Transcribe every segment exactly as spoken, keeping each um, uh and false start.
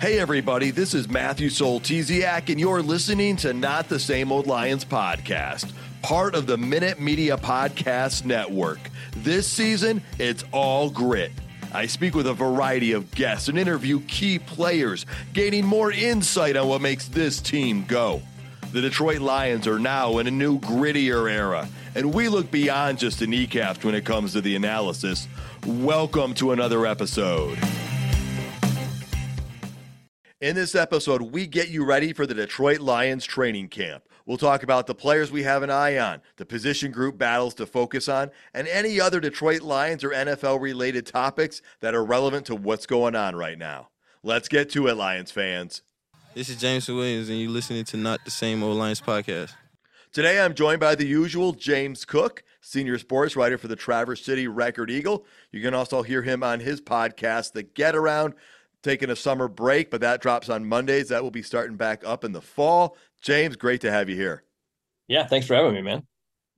Hey everybody, this is Matthew Soltesiak, and you're listening to Not the Same Old Lions podcast, part of the Minute Media Podcast Network. This season, it's all grit. I speak with a variety of guests and interview key players, gaining more insight on what makes this team go. The Detroit Lions are now in a new, grittier era, and we look beyond just the kneecaps when it comes to the analysis. Welcome to another episode. In this episode, we get you ready for the Detroit Lions training camp. We'll talk about the players we have an eye on, the position group battles to focus on, and any other Detroit Lions or N F L-related topics that are relevant to what's going on right now. Let's get to it, Lions fans. This is James Williams, and you're listening to Not the Same Old Lions podcast. Today, I'm joined by the usual James Cook, senior sports writer for the Traverse City Record Eagle. You can also hear him on his podcast, The Get Around, taking a summer break, but that drops on Mondays. That will be starting back up in the fall. James, great to have you here. Yeah, thanks for having me, man.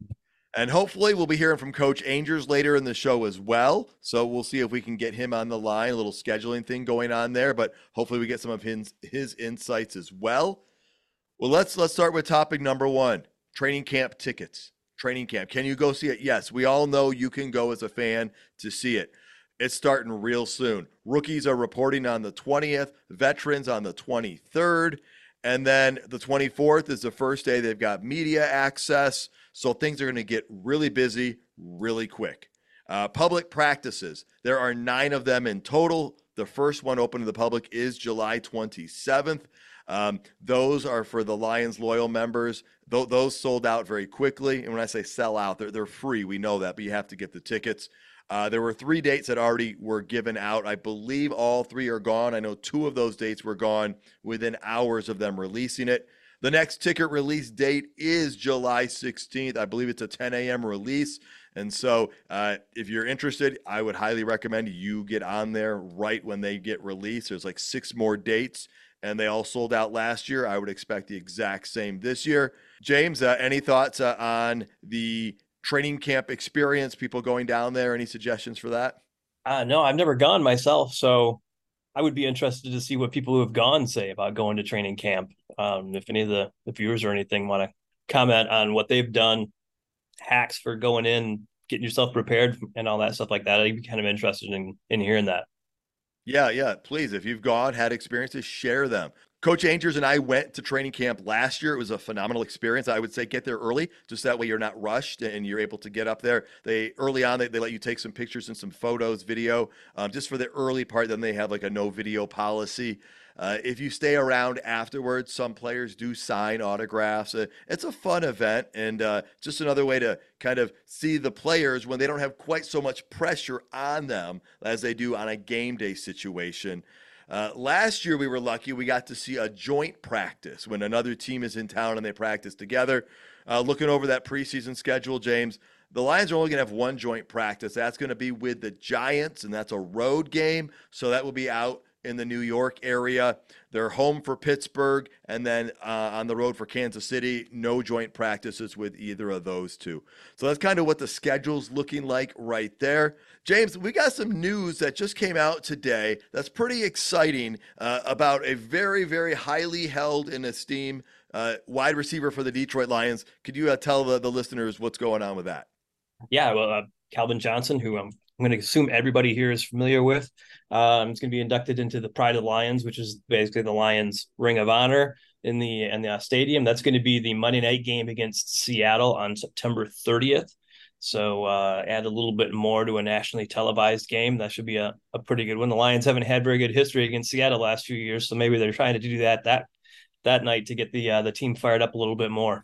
And hopefully we'll be hearing from Coach Angers later in the show as well. So we'll see if we can get him on the line, a little scheduling thing going on there, but hopefully we get some of his, his insights as well. Well, let's let's start with topic number one, training camp tickets. Training camp. Can you go see it? Yes, we all know you can go as a fan to see it. It's starting real soon. Rookies are reporting on the twentieth, veterans on the twenty-third, and then the twenty-fourth is the first day they've got media access, so things are going to get really busy really quick. Uh, public practices, there are nine of them in total. The first one open to the public is July twenty-seventh. Um, those are for the Lions loyal members. Th- those sold out very quickly, and when I say sell out, they're, they're free. We know that, but you have to get the tickets. Uh, there were three dates that already were given out. I believe all three are gone. I know two of those dates were gone within hours of them releasing it. The next ticket release date is July sixteenth. I believe it's a ten a.m. release. And so uh, if you're interested, I would highly recommend you get on there right when they get released. There's like six more dates, and they all sold out last year. I would expect the exact same this year. James, uh, any thoughts uh, on the training camp experience, people going down there? Any suggestions for that? Uh, no, I've never gone myself, so I would be interested to see what people who have gone say about going to training camp. Um, if any of the, the viewers or anything want to comment on what they've done, hacks for going in, getting yourself prepared and all that stuff like that, I'd be kind of interested in, in hearing that. Yeah, yeah, please. If you've gone, had experiences, share them. Coach Angers and I went to training camp last year. It was a phenomenal experience. I would say get there early, just that way you're not rushed and you're able to get up there. They early on, they, they let you take some pictures and some photos, video, um, just for the early part. Then they have like a no video policy. Uh, if you stay around afterwards, some players do sign autographs. Uh, it's a fun event, and uh, just another way to kind of see the players when they don't have quite so much pressure on them as they do on a game day situation. Uh, last year, we were lucky. We got to see a joint practice when another team is in town and they practice together. Uh, looking over that preseason schedule, James, the Lions are only going to have one joint practice. That's going to be with the Giants, and that's a road game. So that will be out in the New York area. They're home for Pittsburgh, and then uh, on the road for Kansas City. No joint practices with either of those two. So that's kind of what the schedule's looking like right there. James, we got some news that just came out today that's pretty exciting uh, about a very, very highly held and esteemed uh, wide receiver for the Detroit Lions. Could you uh, tell the, the listeners what's going on with that? Yeah, well, uh, Calvin Johnson, who I'm, I'm going to assume everybody here is familiar with, um, is going to be inducted into the Pride of the Lions, which is basically the Lions Ring of Honor in the in the uh, stadium. That's going to be the Monday night game against Seattle on September thirtieth. So uh, add a little bit more to a nationally televised game. That should be a, a pretty good one. The Lions haven't had very good history against Seattle the last few years, so maybe they're trying to do that that that night to get the uh, the team fired up a little bit more.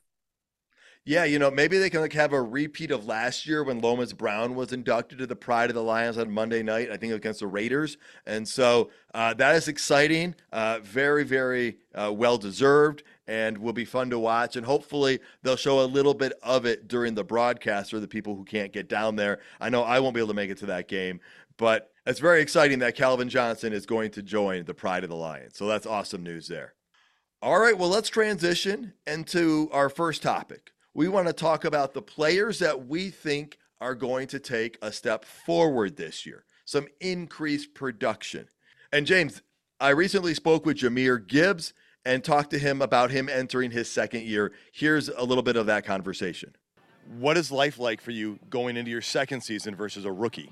Yeah, you know, maybe they can like have a repeat of last year when Lomas Brown was inducted to the Pride of the Lions on Monday night, I think against the Raiders. And so uh, that is exciting, uh, very, very uh, well-deserved, and will be fun to watch. And hopefully they'll show a little bit of it during the broadcast for the people who can't get down there. I know I won't be able to make it to that game, but it's very exciting that Calvin Johnson is going to join the Pride of the Lions. So that's awesome news there. All right, well, let's transition into our first topic. We want to talk about the players that we think are going to take a step forward this year, some increased production. And James, I recently spoke with Jahmyr Gibbs and talked to him about him entering his second year. Here's a little bit of that conversation. What is life like for you going into your second season versus a rookie?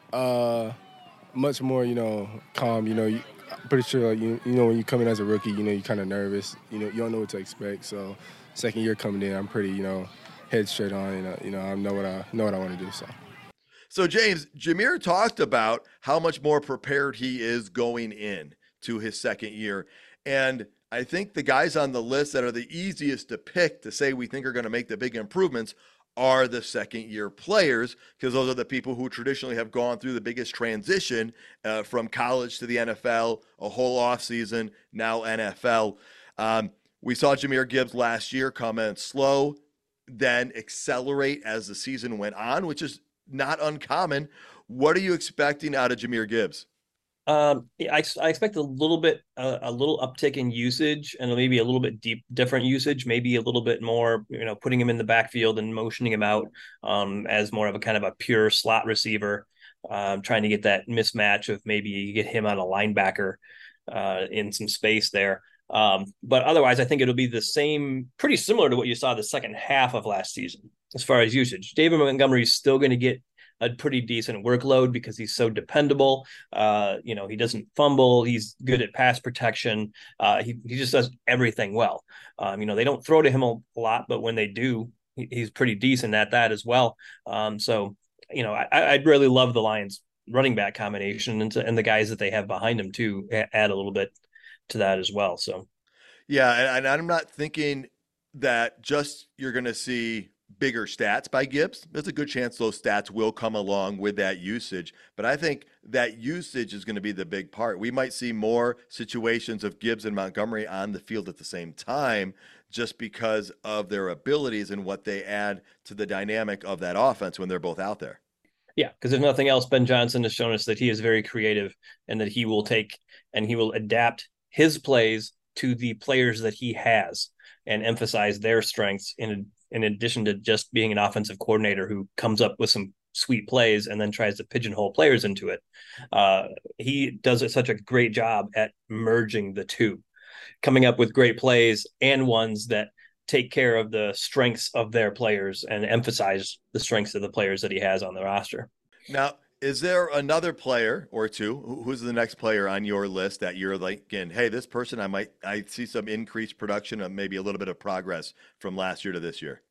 Uh, much more, you know, calm. You know, you, I'm pretty sure, you, you know, when you come in as a rookie, you know, you're kind of nervous. You know, you don't know what to expect. So, second year coming in, I'm pretty, you know, head straight on. You know, you know, I know what I know what I want to do. So. So, James, Jahmyr talked about how much more prepared he is going in to his second year. And I think the guys on the list that are the easiest to pick to say we think are going to make the big improvements are the second year players, because those are the people who traditionally have gone through the biggest transition uh, from college to the N F L, a whole offseason, now N F L. Um, we saw Jahmyr Gibbs last year come in slow, then accelerate as the season went on, which is not uncommon. What are you expecting out of Jahmyr Gibbs? Um, I, I expect a little bit, uh, a little uptick in usage, and maybe a little bit deep, different usage, maybe a little bit more, you know, putting him in the backfield and motioning him out um, as more of a kind of a pure slot receiver, um, trying to get that mismatch of maybe you get him on a linebacker uh, in some space there. Um, but otherwise, I think it'll be the same, pretty similar to what you saw the second half of last season as far as usage. David Montgomery is still going to get a pretty decent workload because he's so dependable. Uh, you know, he doesn't fumble. He's good at pass protection. Uh, he, he just does everything well. Um, you know, they don't throw to him a lot, but when they do, he, he's pretty decent at that as well. Um, so, you know, I, I'd really love the Lions running back combination, and, to, and the guys that they have behind him too add a little bit to that as well. So, yeah, and, and I'm not thinking that just you're going to see bigger stats by Gibbs. There's a good chance those stats will come along with that usage, but I think that usage is going to be the big part. We might see more situations of Gibbs and Montgomery on the field at the same time just because of their abilities and what they add to the dynamic of that offense when they're both out there. Yeah, because if nothing else, Ben Johnson has shown us that he is very creative and that he will take and he will adapt his plays to the players that he has and emphasize their strengths in in addition to just being an offensive coordinator who comes up with some sweet plays and then tries to pigeonhole players into it. Uh, he does such a great job at merging the two, coming up with great plays and ones that take care of the strengths of their players and emphasize the strengths of the players that he has on the roster. Now, is there another player or two? Who's the next player on your list that you're like, again, hey, this person, I might, I see some increased production and maybe a little bit of progress from last year to this year?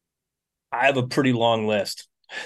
I have a pretty long list.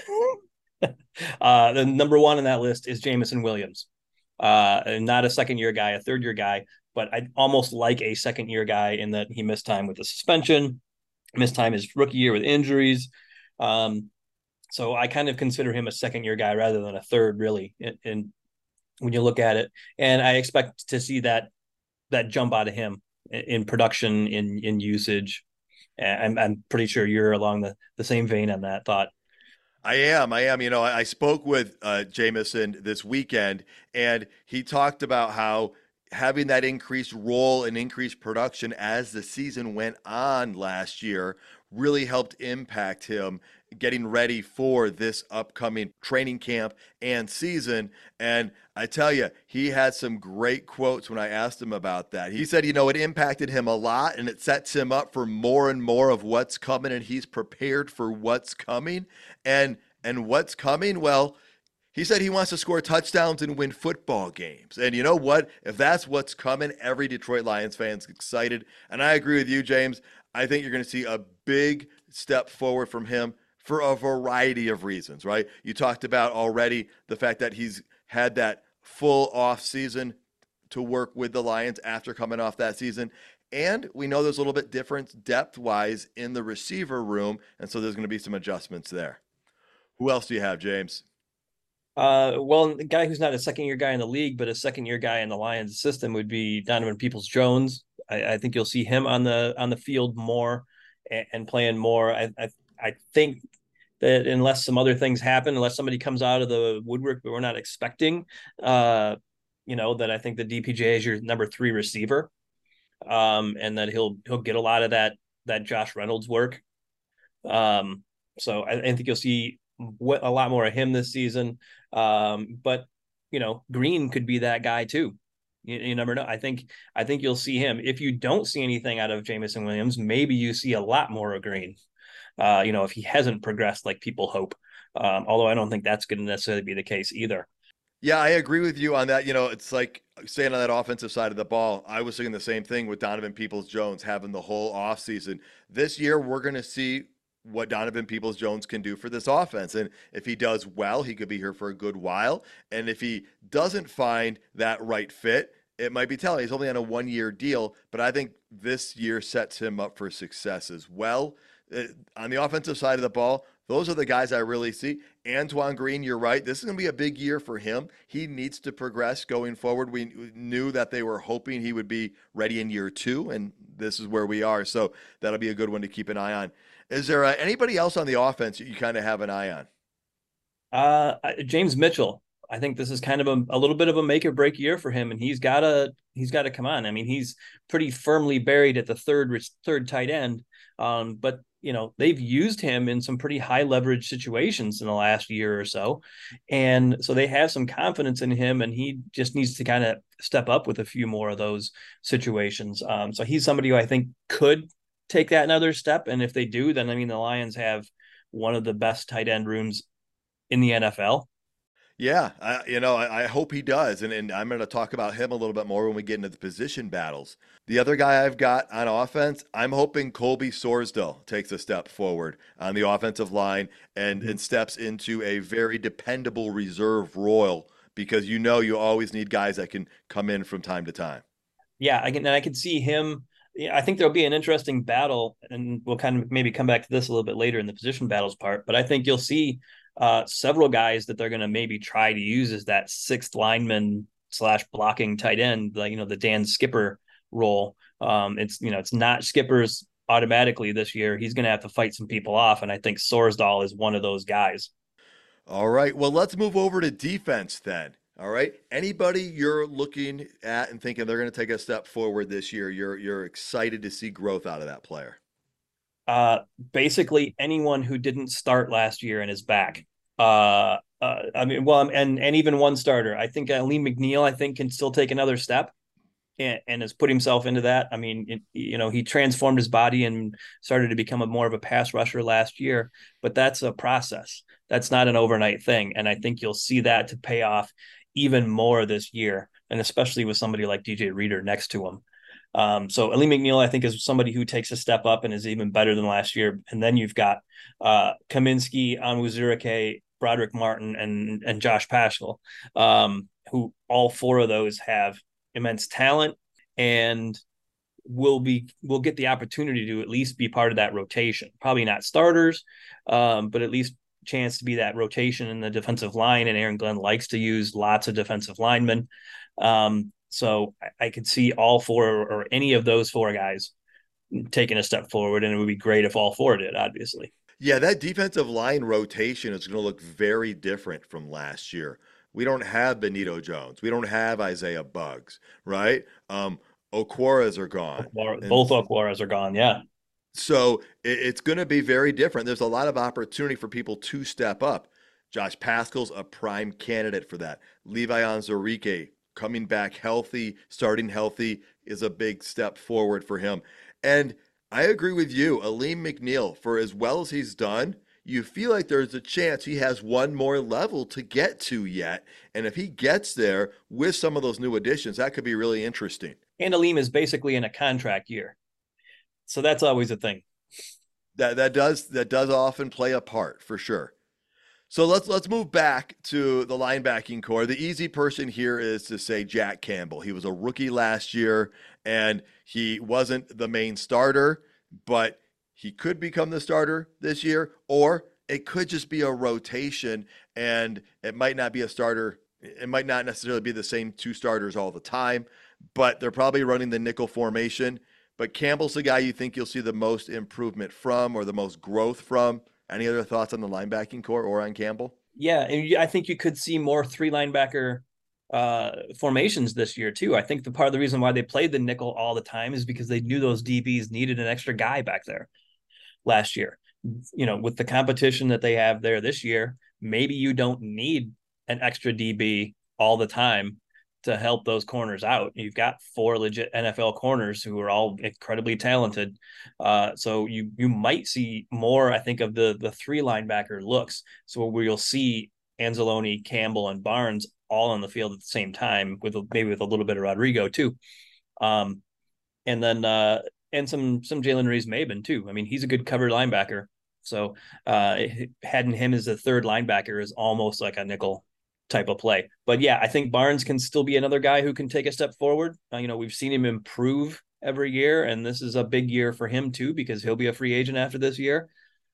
uh, the number one on that list is Jameson Williams. Uh, not a second year guy, a third year guy, but I almost like a second year guy in that he missed time with the suspension, missed time his rookie year with injuries. Um, So I kind of consider him a second year guy rather than a third, really. And, and when you look at it, and I expect to see that that jump out of him in, in production, in in usage. And I'm I'm pretty sure you're along the, the same vein on that thought. I am. I am. You know, I, I spoke with uh, Jameson this weekend, and he talked about how having that increased role and increased production as the season went on last year really helped impact him getting ready for this upcoming training camp and season. And I tell you, he had some great quotes when I asked him about that. He said, you know, it impacted him a lot and it sets him up for more and more of what's coming, and he's prepared for what's coming. And and what's coming, well, he said he wants to score touchdowns and win football games. And you know what? If that's what's coming, every Detroit Lions fan's excited. And I agree with you, James. I think you're going to see a big step forward from him for a variety of reasons, right? You talked about already the fact that he's had that full off season to work with the Lions after coming off that season. And we know there's a little bit different depth-wise in the receiver room, and so there's going to be some adjustments there. Who else do you have, James? Uh, well, the guy who's not a second year guy in the league, but a second year guy in the Lions system would be Donovan Peoples-Jones. I, I think you'll see him on the on the field more and, and playing more. I, I I think that unless some other things happen, unless somebody comes out of the woodwork that we're not expecting, uh, you know, that I think the D P J is your number three receiver, um, and that he'll he'll get a lot of that that Josh Reynolds work. Um, so I, I think you'll see a lot more of him this season. Um, but you know, Green could be that guy too. You, you never know. I think I think you'll see him. If you don't see anything out of Jameson Williams, maybe you see a lot more of Green. Uh, you know, if he hasn't progressed like people hope. Um, although I don't think that's going to necessarily be the case either. Yeah, I agree with you on that. You know, it's like saying on that offensive side of the ball, I was thinking the same thing with Donovan Peoples-Jones having the whole offseason. This year, we're going to see what Donovan Peoples-Jones can do for this offense. And if he does well, he could be here for a good while. And if he doesn't find that right fit, it might be telling. He's only on a one-year deal, but I think this year sets him up for success as well. Uh, on the offensive side of the ball, those are the guys I really see. Antoine Green, you're right. This is going to be a big year for him. He needs to progress going forward. We knew that they were hoping he would be ready in year two, and this is where we are. So that'll be a good one to keep an eye on. Is there uh, anybody else on the offense that you kind of have an eye on? Uh, James Mitchell. I think this is kind of a, a little bit of a make or break year for him, and he's got to he's got to come on. I mean, he's pretty firmly buried at the third third tight end, um, but you know they've used him in some pretty high leverage situations in the last year or so, and so they have some confidence in him, and he just needs to kind of step up with a few more of those situations. Um, so he's somebody who I think could take that another step, and if they do, then I mean the Lions have one of the best tight end rooms in the N F L. Yeah, I, you know, I, I hope he does. And, and I'm going to talk about him a little bit more when we get into the position battles. The other guy I've got on offense, I'm hoping Colby Sorsdal takes a step forward on the offensive line and, and steps into a very dependable reserve role, because you know you always need guys that can come in from time to time. Yeah, I can, and I can see him. Yeah, I think there'll be an interesting battle, and we'll kind of maybe come back to this a little bit later in the position battles part. But I think you'll see uh, several guys that they're going to maybe try to use as that sixth lineman slash blocking tight end, like, you know, the Dan Skipper role. Um, it's, you know, it's not Skipper's automatically this year. He's going to have to fight some people off. And I think Sorsdal is one of those guys. All right. Well, let's move over to defense then. All right. Anybody you're looking at and thinking they're going to take a step forward this year, you're you're excited to see growth out of that player? Uh, basically anyone who didn't start last year and is back. Uh, uh, I mean, well, and and even one starter. I think uh, Lee McNeil, I think, can still take another step and, and has put himself into that. I mean, it, you know, he transformed his body and started to become a more of a pass rusher last year, but that's a process. That's not an overnight thing. And I think you'll see that to pay off even more this year, and especially with somebody like D J Reader next to him. Um, so Ali McNeil, I think, is somebody who takes a step up and is even better than last year. And then you've got uh, Kaminsky, Onwuzurike, Broderick Martin, and and Josh Paschal, um, who all four of those have immense talent and will be will get the opportunity to at least be part of that rotation. Probably not starters, um, but at least chance to be that rotation in the defensive line. And Aaron Glenn likes to use lots of defensive linemen. Um, so I, I could see all four or any of those four guys taking a step forward, and it would be great if all four did, obviously. Yeah, that defensive line rotation is going to look very different from last year. We don't have Benito Jones. We don't have Isaiah Buggs, right? Um, Okwaras are gone. Okwara, both Okwaras are gone, yeah. So it, it's going to be very different. There's a lot of opportunity for people to step up. Josh Paschal's a prime candidate for that. Levi Onwuzurike coming back healthy, starting healthy, is a big step forward for him. And I agree with you. Aleem McNeil, for as well as he's done, you feel like there's a chance he has one more level to get to yet. And if he gets there with some of those new additions, that could be really interesting. And Aleem is basically in a contract year. So that's always a thing. That that does that does often play a part, for sure. So let's let's move back to the linebacking core. The easy person here is to say Jack Campbell. He was a rookie last year, and he wasn't the main starter, but he could become the starter this year, or it could just be a rotation, and it might not be a starter. It might not necessarily be the same two starters all the time, but they're probably running the nickel formation. But Campbell's the guy you think you'll see the most improvement from, or the most growth from. Any other thoughts on the linebacking core or on Campbell? Yeah, and I think you could see more three linebacker uh, formations this year too. I think the part of the reason why they played the nickel all the time is because they knew those D Bs needed an extra guy back there last year. You know, with the competition that they have there this year, maybe you don't need an extra D B all the time to help those corners out. You've got four legit N F L corners who are all incredibly talented. Uh, so you you might see more, I think, of the the three linebacker looks. So where you'll see Anzalone, Campbell, and Barnes all on the field at the same time, with maybe with a little bit of Rodrigo too. Um, and then uh, and some some Jalen Reeves-Maybin too. I mean, he's a good cover linebacker. So uh, having him as a third linebacker is almost like a nickel type of play. But yeah, I think Barnes can still be another guy who can take a step forward. Uh, you know, we've seen him improve every year, and this is a big year for him too, because he'll be a free agent after this year.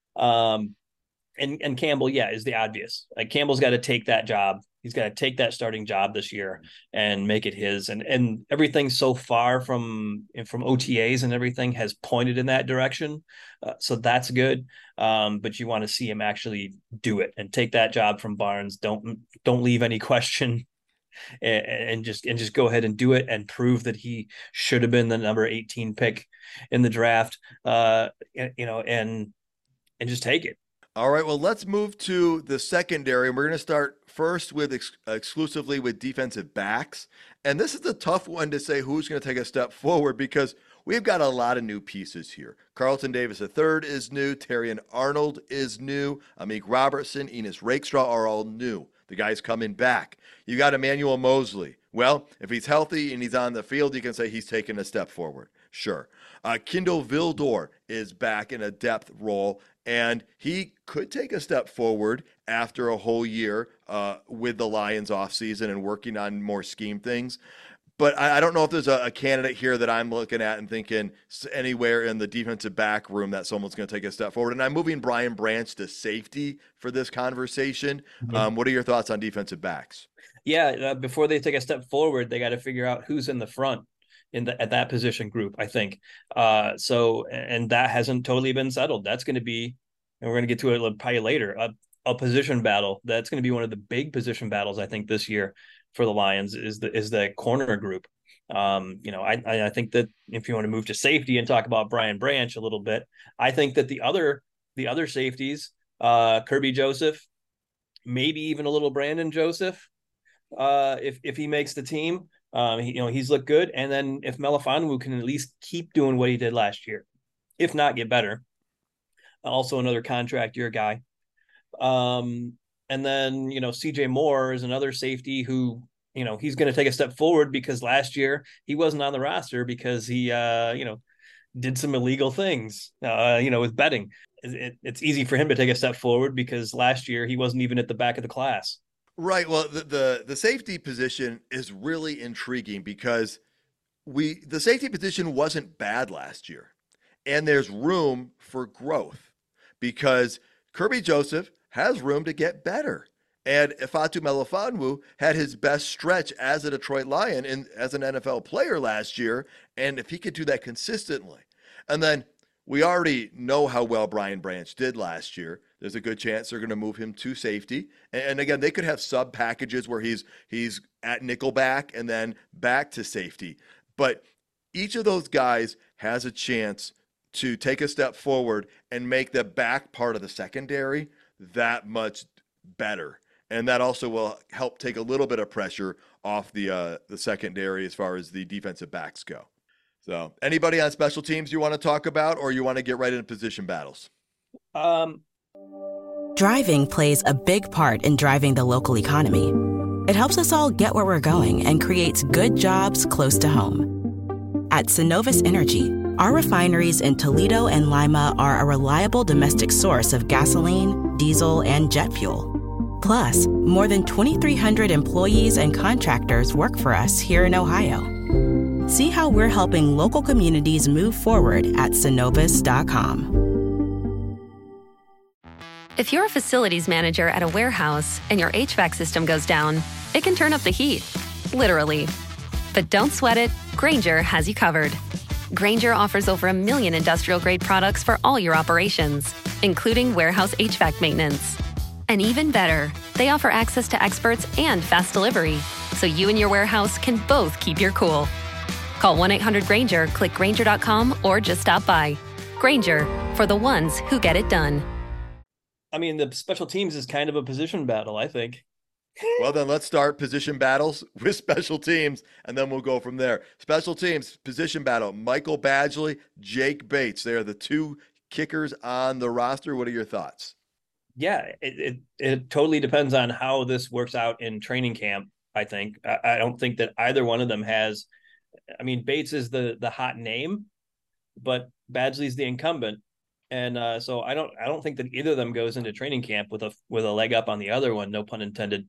Um, and, and Campbell, yeah, is the obvious. Like, Campbell's got to take that job. He's got to take that starting job this year and make it his. And and everything so far from from O T As and everything has pointed in that direction. Uh, so that's good. Um, but you want to see him actually do it and take that job from Barnes. Don't don't leave any question, and, and just and just go ahead and do it and prove that he should have been the number eighteen pick in the draft. Uh, you know, and and just take it. All right, well, let's move to the secondary, and we're going to start first with ex- exclusively with defensive backs. And this is a tough one to say who's going to take a step forward, because we've got a lot of new pieces here. Carlton Davis the third is new. Terrion Arnold is new. Amik Robertson, Enos Rakestraw are all new. The guy's coming back. You got Emmanuel Mosley. Well, if he's healthy and he's on the field, you can say he's taken a step forward. Sure. Uh, Kindle Vildor is back in a depth role, and he could take a step forward after a whole year uh, with the Lions offseason and working on more scheme things. But I, I don't know if there's a, a candidate here that I'm looking at and thinking anywhere in the defensive back room that someone's going to take a step forward. And I'm moving Brian Branch to safety for this conversation. Mm-hmm. Um, what are your thoughts on defensive backs? Yeah, uh, before they take a step forward, they got to figure out who's in the front in the, at that position group, I think. Uh, so, and that hasn't totally been settled. That's going to be, and we're going to get to it probably later, a, a position battle. That's going to be one of the big position battles, I think, this year for the Lions is the, is the corner group. Um, you know, I, I think that if you want to move to safety and talk about Brian Branch a little bit, I think that the other, the other safeties, uh, Kirby Joseph, maybe even a little Brandon Joseph, uh, if, if he makes the team, Um, he, you know, he's looked good. And then if Melifonwu can at least keep doing what he did last year, if not get better, also another contract year guy. Um, and then, you know, C J Moore is another safety who, you know, he's going to take a step forward because last year he wasn't on the roster because he, uh, you know, did some illegal things, uh, you know, with betting. It, it's easy for him to take a step forward because last year he wasn't even at the back of the class. Right. Well, the, the the safety position is really intriguing because we the safety position wasn't bad last year, and there's room for growth because Kirby Joseph has room to get better, and Ifeatu Melifonwu had his best stretch as a Detroit Lion and as an N F L player last year, and if he could do that consistently, and then we already know how well Brian Branch did last year. There's a good chance they're going to move him to safety. And again, they could have sub packages where he's he's at nickelback and then back to safety. But each of those guys has a chance to take a step forward and make the back part of the secondary that much better. And that also will help take a little bit of pressure off the uh, the secondary as far as the defensive backs go. So anybody on special teams you want to talk about, or you want to get right into position battles? Um. Driving plays a big part in driving the local economy. It helps us all get where we're going and creates good jobs close to home. At Synovus Energy, our refineries in Toledo and Lima are a reliable domestic source of gasoline, diesel, and jet fuel. Plus, more than twenty-three hundred employees and contractors work for us here in Ohio. See how we're helping local communities move forward at Synovus dot com. If you're a facilities manager at a warehouse and your H V A C system goes down, it can turn up the heat, literally. But don't sweat it, Grainger has you covered. Grainger offers over a million industrial-grade products for all your operations, including warehouse H V A C maintenance. And even better, they offer access to experts and fast delivery, so you and your warehouse can both keep your cool. Call one eight hundred Grainger, click Grainger dot com, or just stop by. Grainger, for the ones who get it done. I mean, the special teams is kind of a position battle, I think. Well, then let's start position battles with special teams, and then we'll go from there. Special teams, position battle, Michael Badgley, Jake Bates. They are the two kickers on the roster. What are your thoughts? Yeah, it, it, it totally depends on how this works out in training camp, I think. I, I don't think that either one of them has, I mean, Bates is the the hot name, but Badgley's the incumbent. And uh, so I don't I don't think that either of them goes into training camp with a with a leg up on the other one, no pun intended.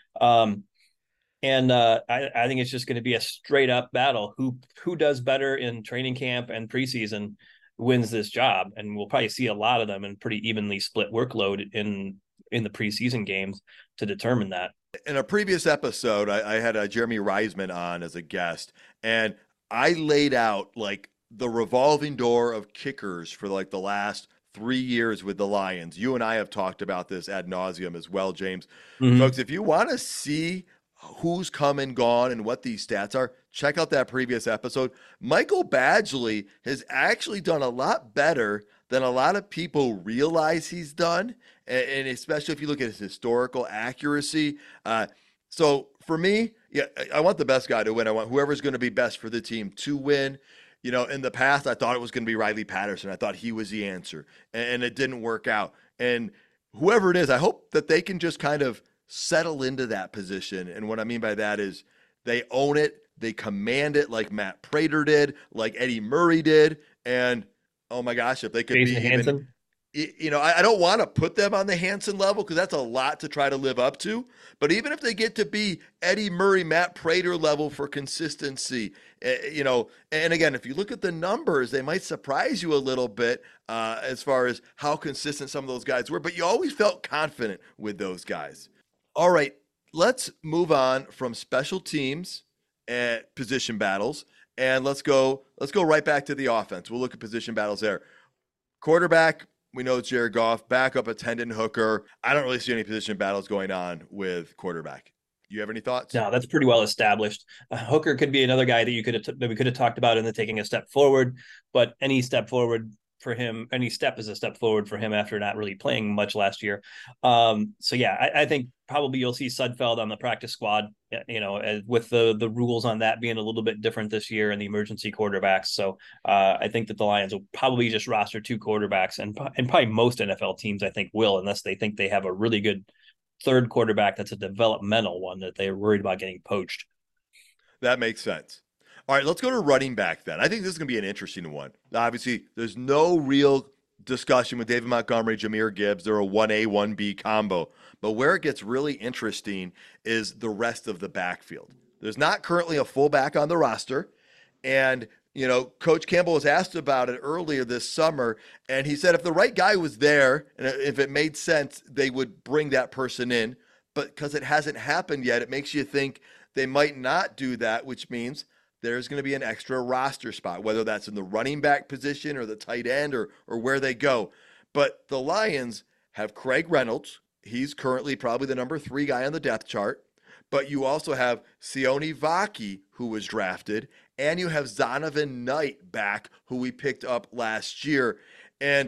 Um, and uh, I, I think it's just going to be a straight up battle. Who who does better in training camp and preseason wins this job, and we'll probably see a lot of them in pretty evenly split workload in in the preseason games to determine that. In a previous episode, I, I had a Jeremy Reisman on as a guest, and I laid out like the revolving door of kickers for like the last three years with the Lions. You and I have talked about this ad nauseum as well, James. Mm-hmm. Folks, if you want to see who's come and gone and what these stats are, check out that previous episode. Michael Badgley has actually done a lot better than a lot of people realize he's done, and, and especially if you look at his historical accuracy. Uh, so for me, yeah, I want the best guy to win. I want whoever's going to be best for the team to win. You know, in the past, I thought it was going to be Riley Patterson. I thought he was the answer, and it didn't work out. And whoever it is, I hope that they can just kind of settle into that position. And what I mean by that is they own it, they command it like Matt Prater did, like Eddie Murray did. And, oh my gosh, if they could Jason be Hansen. even, you know, I don't want to put them on the Hansen level because that's a lot to try to live up to. But even if they get to be Eddie Murray, Matt Prater level for consistency, you know, and again, if you look at the numbers, they might surprise you a little bit uh, as far as how consistent some of those guys were. But you always felt confident with those guys. All right, let's move on from special teams and position battles, and let's go. Let's go right back to the offense. We'll look at position battles there. Quarterback. We know it's Jared Goff, backup attendant Hooker. I don't really see any position battles going on with quarterback. You have any thoughts? No, that's pretty well established. Uh, Hooker could be another guy that you could have t- that we could have talked about in the taking a step forward, but any step forward for him, any step is a step forward for him after not really playing much last year. Um, so yeah, I, I think probably you'll see Sudfeld on the practice squad, you know, with the the rules on that being a little bit different this year and the emergency quarterbacks. So uh, I think that the Lions will probably just roster two quarterbacks, and and probably most N F L teams I think will, unless they think they have a really good third quarterback that's a developmental one that they're worried about getting poached. That makes sense. All right, let's go to running back then. I think this is going to be an interesting one. Obviously, there's no real discussion with David Montgomery, Jahmyr Gibbs. They're a one A, one B combo. But where it gets really interesting is the rest of the backfield. There's not currently a fullback on the roster. And, you know, Coach Campbell was asked about it earlier this summer, and he said if the right guy was there, and if it made sense, they would bring that person in. But because it hasn't happened yet, it makes you think they might not do that, which means there's going to be an extra roster spot, whether that's in the running back position or the tight end or or where they go. But the Lions have Craig Reynolds. He's currently probably the number three guy on the depth chart. But you also have Sione Vaki, who was drafted, and you have Zonovan Knight back, who we picked up last year. And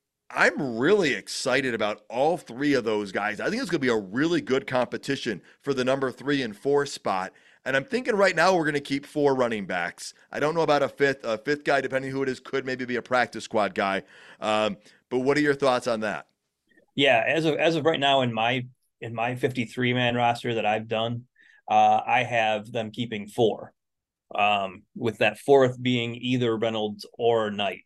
I'm really excited about all three of those guys. I think it's going to be a really good competition for the number three and four spot. And I'm thinking right now we're going to keep four running backs. I don't know about a fifth. A fifth guy, depending who it is, could maybe be a practice squad guy. Um, but what are your thoughts on that? Yeah, as of as of right now in my in my fifty-three man roster that I've done, uh, I have them keeping four, um, with that fourth being either Reynolds or Knight.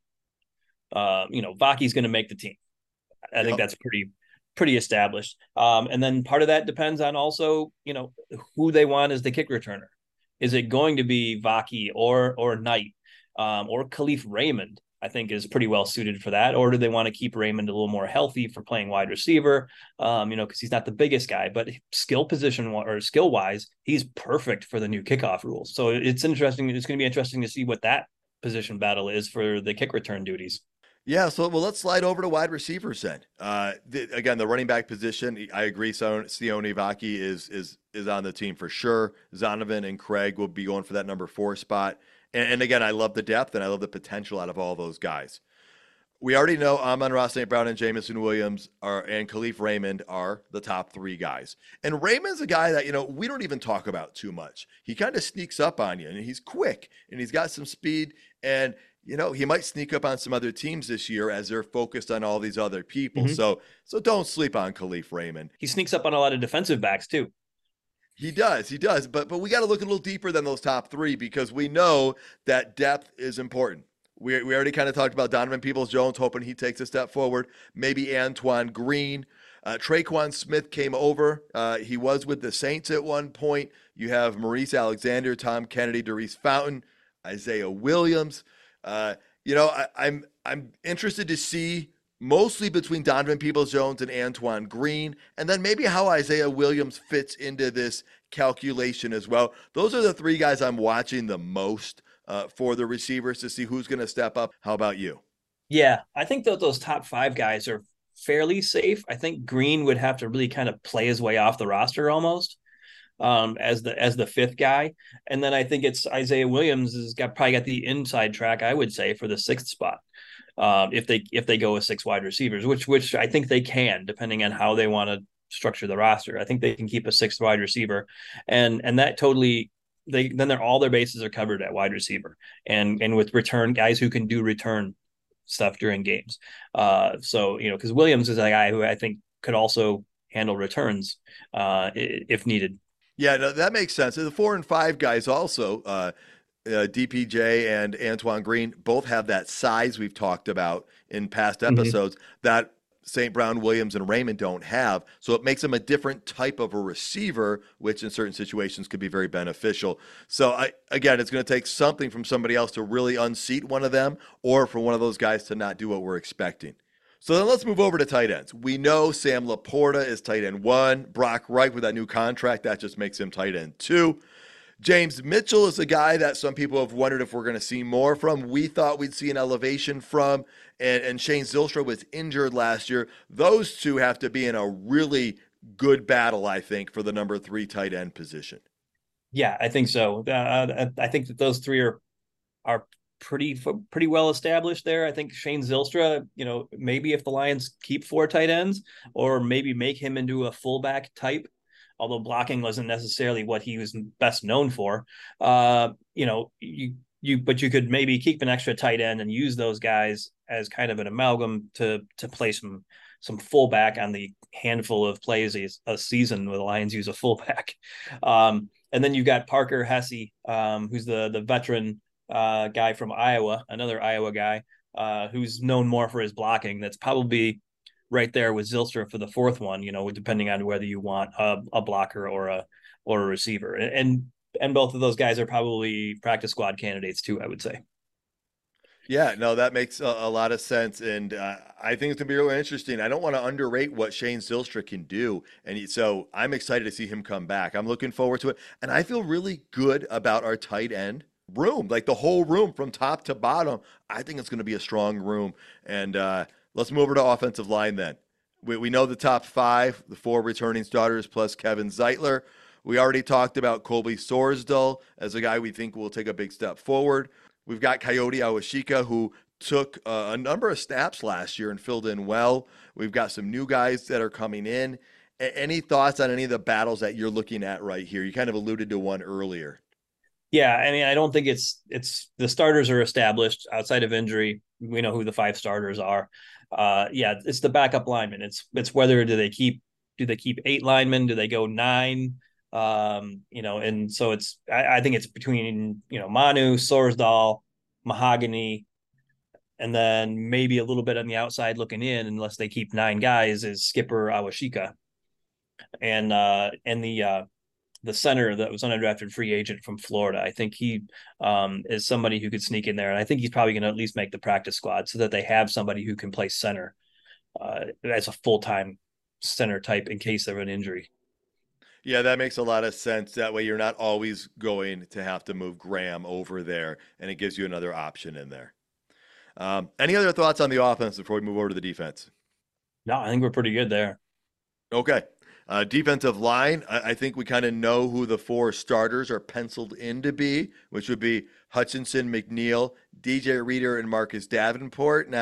Uh, you know, Vaki's going to make the team. I yep. think that's pretty. pretty established. Um, and then part of that depends on also, you know, who they want as the kick returner. Is it going to be Vaki or or Knight um, or Khalif Raymond? I think is pretty well suited for that. Or do they want to keep Raymond a little more healthy for playing wide receiver? Um, you know, because he's not the biggest guy, but skill position or skill wise, he's perfect for the new kickoff rules. So it's interesting. It's going to be interesting to see what that position battle is for the kick return duties. Yeah, so well, let's slide over to wide receivers then. Uh, the, again, the running back position, I agree. So Sione Vaki is is is on the team for sure. Zonovan and Craig will be going for that number four spot. And, and again, I love the depth and I love the potential out of all those guys. We already know Amon-Ra Saint Brown and Jamison Williams are and Khalif Raymond are the top three guys. And Raymond's a guy that, you know, we don't even talk about too much. He kind of sneaks up on you, and he's quick, and he's got some speed, and, you know, he might sneak up on some other teams this year as they're focused on all these other people. Mm-hmm. So so don't sleep on Khalif Raymond. He sneaks up on a lot of defensive backs too. He does, he does. But but we got to look a little deeper than those top three because we know that depth is important. We, we already kind of talked about Donovan Peoples-Jones, hoping he takes a step forward. Maybe Antoine Green. Uh, Traquan Smith came over. Uh, he was with the Saints at one point. You have Maurice Alexander, Tom Kennedy, Darius Fountain, Isaiah Williams. Uh, you know, I, I'm I'm interested to see mostly between Donovan Peoples-Jones and Antoine Green, and then maybe how Isaiah Williams fits into this calculation as well. Those are the three guys I'm watching the most. Uh, for the receivers to see who's going to step up. How about you? Yeah, I think that those top five guys are fairly safe. I think Green would have to really kind of play his way off the roster almost um, as the as the fifth guy, and then I think it's Isaiah Williams has got probably got the inside track, I would say, for the sixth spot um, if they if they go with six wide receivers, which which I think they can, depending on how they want to structure the roster. I think they can keep a sixth wide receiver, and and that totally. They then they're all their bases are covered at wide receiver and and with return guys who can do return stuff during games. Uh, so you know because Williams is a guy who I think could also handle returns uh, if needed. Yeah, no, that makes sense. The four and five guys also, uh, uh, D P J and Antoine Green, both have that size we've talked about in past episodes mm-hmm. that Saint Brown, Williams, and Raymond don't have. So it makes them a different type of a receiver, which in certain situations could be very beneficial. So I, again, it's going to take something from somebody else to really unseat one of them or for one of those guys to not do what we're expecting. So then let's move over to tight ends. We know Sam Laporta is tight end one. Brock Wright with that new contract, that just makes him tight end two. James Mitchell is a guy that some people have wondered if we're going to see more from. We thought we'd see an elevation from, and, and Shane Zylstra was injured last year. Those two have to be in a really good battle, I think, for the number three tight end position. Yeah, I think so. Uh, I think that those three are are pretty pretty well established there. I think Shane Zylstra, you know, maybe if the Lions keep four tight ends, or maybe make him into a fullback type. Although blocking wasn't necessarily what he was best known for, uh, you know, you you but you could maybe keep an extra tight end and use those guys as kind of an amalgam to to play some some fullback on the handful of plays a, a season where the Lions use a fullback. Um, and then you've got Parker Hesse, um, who's the the veteran uh, guy from Iowa, another Iowa guy uh, who's known more for his blocking. That's probably right there with Zylstra for the fourth one, you know, depending on whether you want a, a blocker or a or a receiver. And and both of those guys are probably practice squad candidates too, I would say. Yeah, no, that makes a, a lot of sense. And uh, I think it's going to be really interesting. I don't want to underrate what Shane Zylstra can do. And he, so I'm excited to see him come back. I'm looking forward to it. And I feel really good about our tight end room, like the whole room from top to bottom. I think it's going to be a strong room. And, uh, let's move over to offensive line then. We, we know the top five, the four returning starters plus Kevin Zeitler. We already talked about Colby Sorsdal as a guy we think will take a big step forward. We've got Coyote Awashika, who took uh, a number of snaps last year and filled in well. We've got some new guys that are coming in. A- any thoughts on any of the battles that you're looking at right here? You kind of alluded to one earlier. Yeah, I mean, I don't think it's it's the starters are established outside of injury. We know who the five starters are. Uh, yeah, it's the backup linemen. It's it's whether do they keep do they keep eight linemen? Do they go nine? Um, you know, and so it's I, I think it's between you know Manu, Sorsdal, Mahogany, and then maybe a little bit on the outside looking in, unless they keep nine guys, is Skipper Awashika, and uh, and the uh, the center that was undrafted free agent from Florida. I think he um, is somebody who could sneak in there. And I think he's probably going to at least make the practice squad so that they have somebody who can play center uh, as a full-time center type in case of an injury. Yeah, that makes a lot of sense. That way you're not always going to have to move Graham over there, and it gives you another option in there. Um, any other thoughts on the offense before we move over to the defense? No, I think we're pretty good there. Okay. Uh, defensive line, I, I think we kind of know who the four starters are penciled in to be, which would be Hutchinson, McNeil, D J Reader, and Marcus Davenport. Now,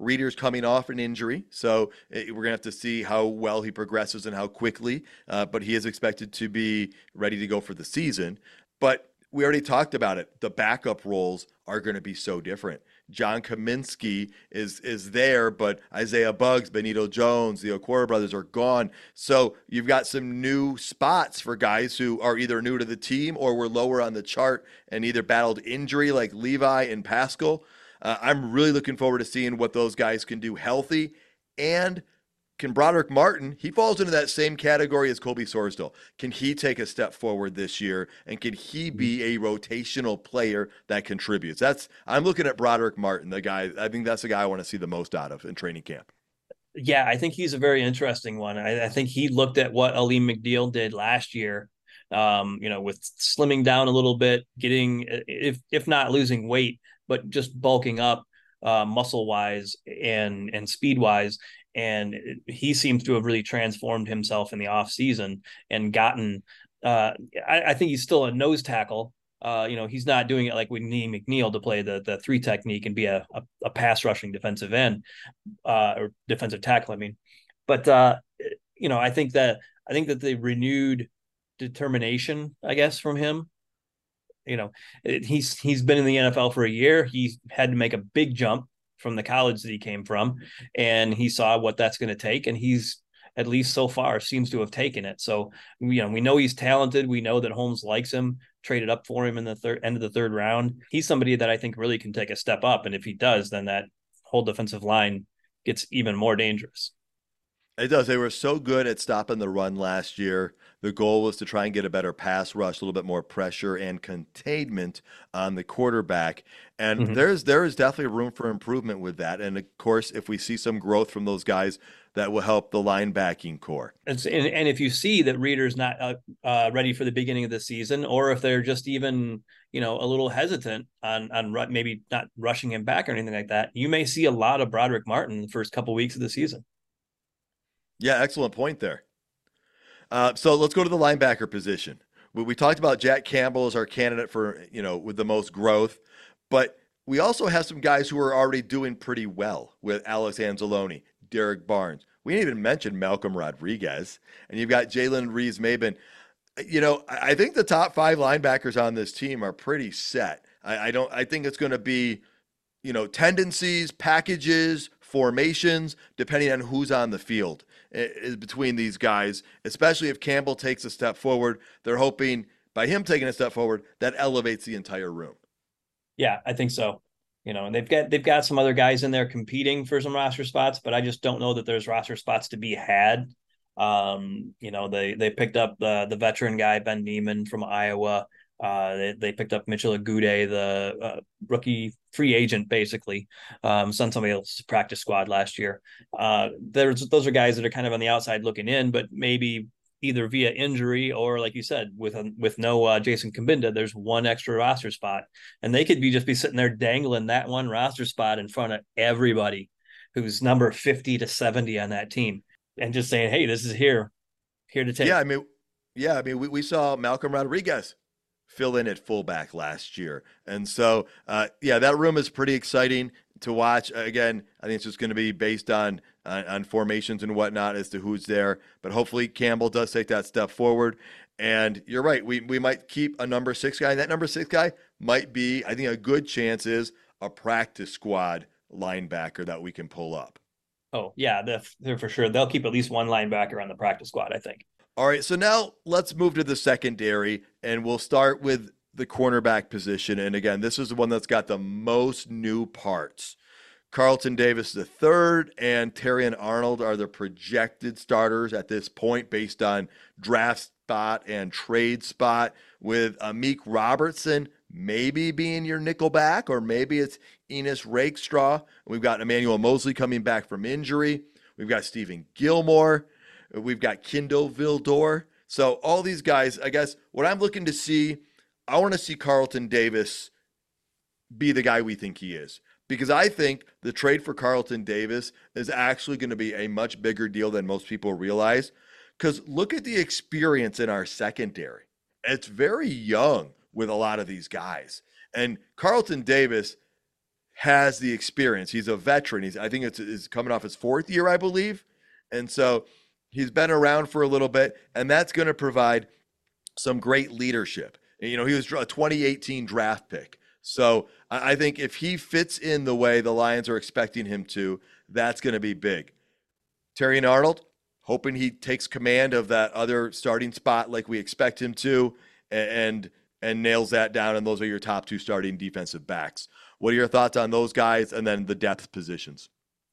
Reeder's coming off an injury, so eh, we're going to have to see how well he progresses and how quickly, uh, but he is expected to be ready to go for the season. But we already talked about it. The backup roles are going to be so different. John Kaminsky is is there, but Isaiah Buggs, Benito Jones, the Okoro brothers are gone. So you've got some new spots for guys who are either new to the team or were lower on the chart and either battled injury like Levi and Pascal. Uh, I'm really looking forward to seeing what those guys can do healthy. And can Broderick Martin, he falls into that same category as Colby Sorsdal. Can he take a step forward this year? And can he be a rotational player that contributes? That's I'm looking at Broderick Martin, the guy. I think that's the guy I want to see the most out of in training camp. Yeah, I think he's a very interesting one. I, I think he looked at what Aleem McNeil did last year, um, you know, with slimming down a little bit, getting, if if not losing weight, but just bulking up uh, muscle wise and and speed wise. And he seems to have really transformed himself in the off season and gotten, uh, I, I think he's still a nose tackle. Uh, you know, he's not doing it like we need McNeil to play the the three technique and be a, a, a pass rushing defensive end uh, or defensive tackle. I mean, but uh, you know, I think that I think that the renewed determination, I guess, from him. You know, it, he's he's been in the N F L for a year. He's had to make a big jump from the college that he came from, and he saw what that's going to take, and he's, at least so far, seems to have taken it. So, you know, we know he's talented. We know that Holmes likes him, traded up for him in the third end of the third round. He's somebody that I think really can take a step up, and if he does, then that whole defensive line gets even more dangerous. It does. They were so good at stopping the run last year. The goal was to try and get a better pass rush, a little bit more pressure and containment on the quarterback. And mm-hmm. there's there is definitely room for improvement with that. And of course, if we see some growth from those guys, that will help the linebacking core. And, and if you see that Reeder's not uh, uh, ready for the beginning of the season, or if they're just even, you know, a little hesitant on on ru- maybe not rushing him back or anything like that, you may see a lot of Broderick Martin in the first couple weeks of the season. Yeah, excellent point there. Uh, so let's go to the linebacker position. We, we talked about Jack Campbell as our candidate for, you know, with the most growth, but we also have some guys who are already doing pretty well with Alex Anzalone, Derek Barnes. We didn't even mention Malcolm Rodriguez, and you've got Jalen Reeves-Maben. You know, I think the top five linebackers on this team are pretty set. I, I don't. I think it's going to be, you know, tendencies, packages, formations, depending on who's on the field is between these guys, especially if Campbell takes a step forward. They're hoping by him taking a step forward, that elevates the entire room. Yeah, I think so. You know, and they've got they've got some other guys in there competing for some roster spots, but I just don't know that there's roster spots to be had. Um, you know, they they picked up the the veteran guy Ben Neiman from Iowa. Uh, they, they picked up Mitchell Agude, the uh, rookie free agent, basically. Um, sent somebody else's practice squad last year. Uh, there's those are guys that are kind of on the outside looking in, but maybe either via injury or, like you said, with a, with no uh, Jason Kabinda, there's one extra roster spot, and they could be just be sitting there dangling that one roster spot in front of everybody who's number fifty to seventy on that team, and just saying, "Hey, this is here, here to take." Yeah, I mean, yeah, I mean, we, we saw Malcolm Rodriguez fill in at fullback last year. And so, uh, yeah, that room is pretty exciting to watch. Again, I think it's just going to be based on, on on formations and whatnot as to who's there. But hopefully Campbell does take that step forward. And you're right, we we might keep a number six guy. And that number six guy might be, I think a good chance is a practice squad linebacker that we can pull up. Oh, yeah, they're, they're for sure. They'll keep at least one linebacker on the practice squad, I think. All right, so now let's move to the secondary, and we'll start with the cornerback position. And again, this is the one that's got the most new parts. Carlton Davis the third and Terrion Arnold are the projected starters at this point based on draft spot and trade spot, with Amik Robertson maybe being your nickel back, or maybe it's Enos Rakestraw. We've got Emmanuel Mosley coming back from injury. We've got Stephen Gilmore. We've got Kindle Vildor. So all these guys, I guess what I'm looking to see, I want to see Carlton Davis be the guy we think he is. Because I think the trade for Carlton Davis is actually going to be a much bigger deal than most people realize. Because look at the experience in our secondary. It's very young with a lot of these guys. And Carlton Davis, has the experience. He's a veteran. He's I think it's is coming off his fourth year, I believe. And so he's been around for a little bit, and that's going to provide some great leadership. You know, he was a twenty eighteen draft pick. So I think if he fits in the way the Lions are expecting him to, that's going to be big. Terrion Arnold, hoping he takes command of that other starting spot like we expect him to, and and nails that down, and those are your top two starting defensive backs. What are your thoughts on those guys and then the depth positions?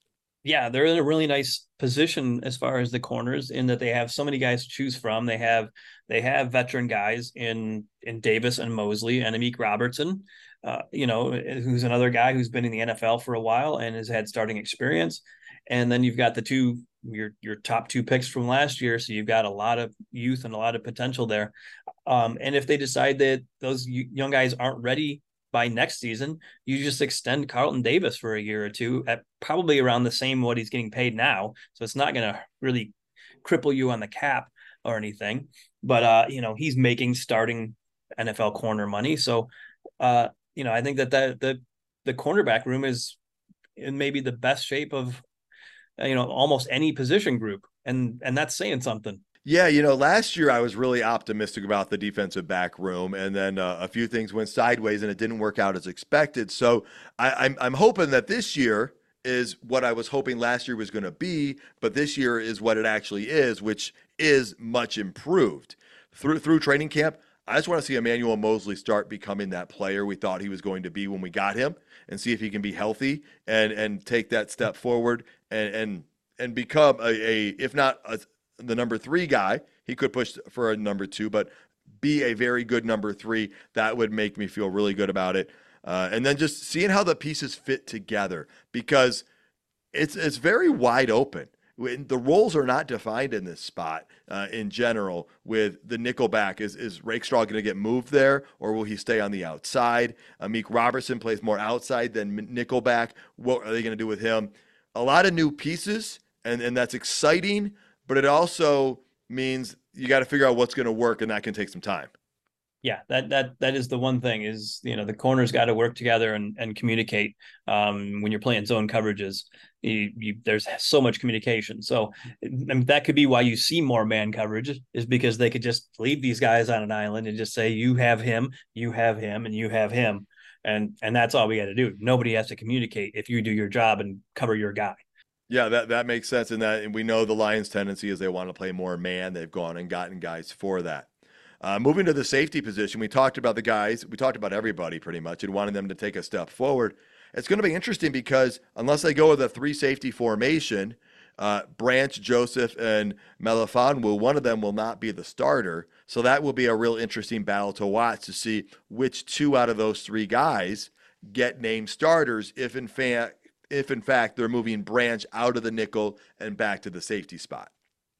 Yeah, they're in a really nice position as far as the corners, in that they have so many guys to choose from. They have they have veteran guys in in Davis and Mosley and Amik Robertson, uh, you know, who's another guy who's been in the N F L for a while and has had starting experience. And then you've got the two your your top two picks from last year, so you've got a lot of youth and a lot of potential there. Um, and if they decide that those young guys aren't ready by next season, you just extend Carlton Davis for a year or two at probably around the same what he's getting paid now. So it's not going to really cripple you on the cap or anything. But uh, you know, he's making starting N F L corner money. So uh, you know, I think that the the the cornerback room is in maybe the best shape of you know almost any position group, and and that's saying something. Yeah, you know, last year I was really optimistic about the defensive back room, and then uh, a few things went sideways, and it didn't work out as expected. So I, I'm I'm hoping that this year is what I was hoping last year was going to be, but this year is what it actually is, which is much improved through through training camp. I just want to see Emmanuel Moseley start becoming that player we thought he was going to be when we got him, and see if he can be healthy and and take that step forward and and and become a, a if not a the number three guy. He could push for a number two, but be a very good number three. That would make me feel really good about it. Uh, and then just seeing how the pieces fit together, because it's it's very wide open. The roles are not defined in this spot uh, in general. With the nickelback, is is Rakestraw going to get moved there, or will he stay on the outside? Amik Robertson plays more outside than nickelback. What are they going to do with him? A lot of new pieces, and and that's exciting. But it also means you got to figure out what's going to work, and that can take some time. Yeah, that that that is the one thing is, you know, the corners got to work together and, and communicate. Um, when you're playing zone coverages, you, you, there's so much communication. So I mean, that could be why you see more man coverage, is because they could just leave these guys on an island and just say, you have him, you have him, and you have him. And, and that's all we got to do. Nobody has to communicate if you do your job and cover your guy. Yeah, that, that makes sense. In that, and we know the Lions' tendency is they want to play more man. They've gone and gotten guys for that. Uh, moving to the safety position, we talked about the guys. We talked about everybody pretty much and wanted them to take a step forward. It's going to be interesting because unless they go with a three safety formation, uh, Branch, Joseph, and Melifonwu, one of them will not be the starter. So that will be a real interesting battle to watch to see which two out of those three guys get named starters if in fact if in fact they're moving Branch out of the nickel and back to the safety spot.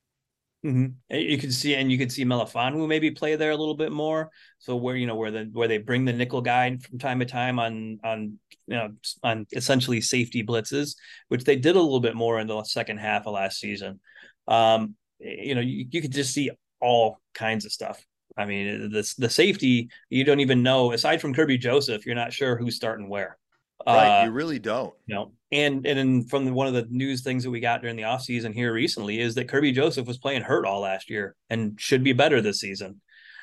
Mm-hmm. You can see, and you can see Melifonwu maybe play there a little bit more. So where, you know, where the, where they bring the nickel guy from time to time on, on, you know, on essentially safety blitzes, which they did a little bit more in the second half of last season. Um, you know, you, you could just see all kinds of stuff. I mean, the, the safety, you don't even know, aside from Kirby Joseph, you're not sure who's starting where. Right, uh, you really don't. You know, and and in, from the, one of the news things that we got during the offseason here recently is that Kirby Joseph was playing hurt all last year and should be better this season.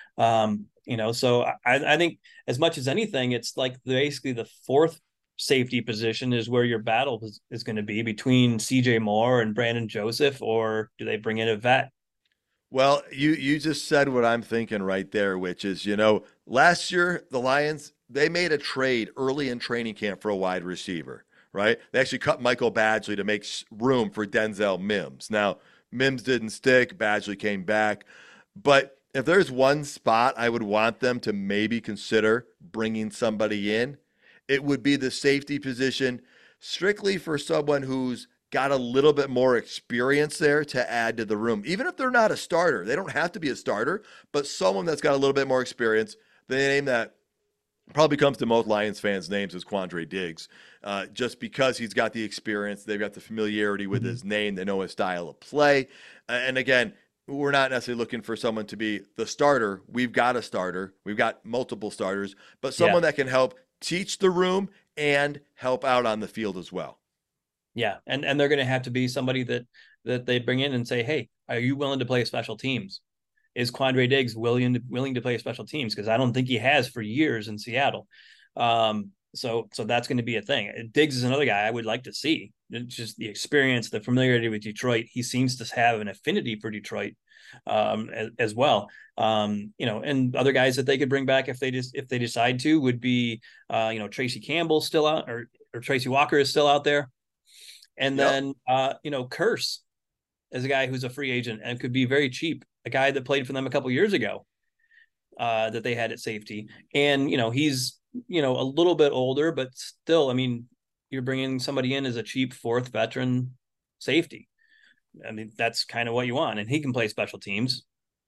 Um, you know, so I, I think as much as anything, it's like basically the fourth safety position is where your battle is, is going to be between C J Moore and Brandon Joseph, or do they bring in a vet? Well, you you just said what I'm thinking right there, which is, you know, last year the Lions, they made a trade early in training camp for a wide receiver, right? They actually cut Michael Badgley to make room for Denzel Mims. Now, Mims didn't stick. Badgley came back. But if there's one spot I would want them to maybe consider bringing somebody in, it would be the safety position, strictly for someone who's got a little bit more experience there to add to the room. Even if they're not a starter, they don't have to be a starter, but someone that's got a little bit more experience. The name that probably comes to most Lions fans' names is Quandre Diggs, uh, just because he's got the experience. They've got the familiarity with mm-hmm. his name. They know his style of play. And again, we're not necessarily looking for someone to be the starter. We've got a starter. We've got multiple starters, but someone yeah. that can help teach the room and help out on the field as well. Yeah, and and they're going to have to be somebody that that they bring in and say, hey, are you willing to play special teams? Is Quandre Diggs willing to willing to play special teams? Because I don't think he has for years in Seattle. Um, so so that's going to be a thing. Diggs is another guy I would like to see. It's just the experience, the familiarity with Detroit. He seems to have an affinity for Detroit um, as, as well. Um, you know, and other guys that they could bring back if they just if they decide to would be, uh, you know, Tracy Campbell still out, or or Tracy Walker is still out there, and Yep. then uh, you know, Curse is a guy who's a free agent and could be very cheap. A guy that played for them a couple years ago uh, that they had at safety, and you know, he's you know a little bit older, but still, I mean, you're bringing somebody in as a cheap fourth veteran safety. I mean, that's kind of what you want, and he can play special teams.